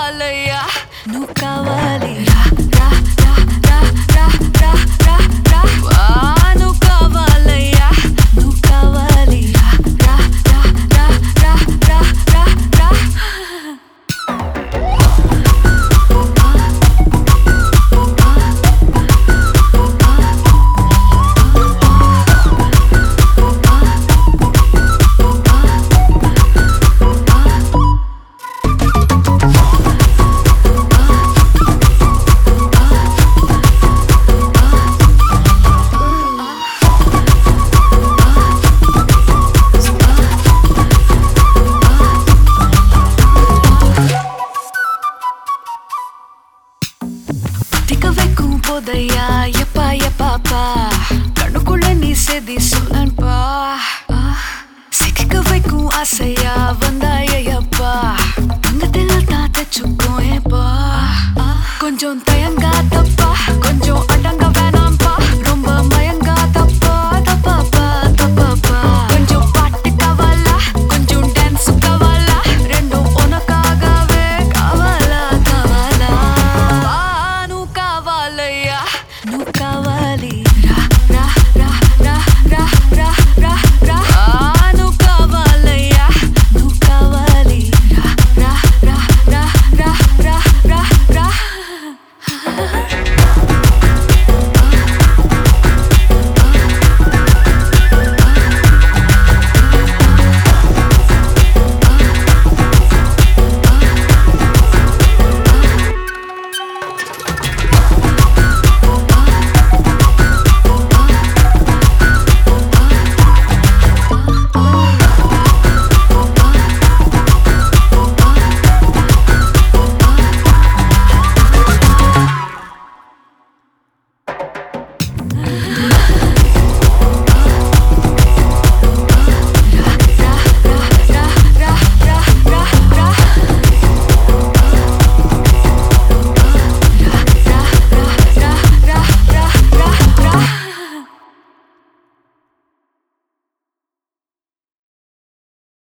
కావాలయ్యా నువ్వు కావాలి రా రా రా రా రా రా రా రా వా నువ్వు కావాలయ్యా నువ్వు కావాలి రా రా రా రా రా రా రా రా போதையா எப்பா எப்பாப்பா கண்ணுக்குள்ள நீ செதி சொல்லன்பா சிக்க வைக்கும் ஆசையா வந்தாயப்பா தங்கத்தில் தான் தச்சுக்கோ ஏப்பா கொஞ்சம்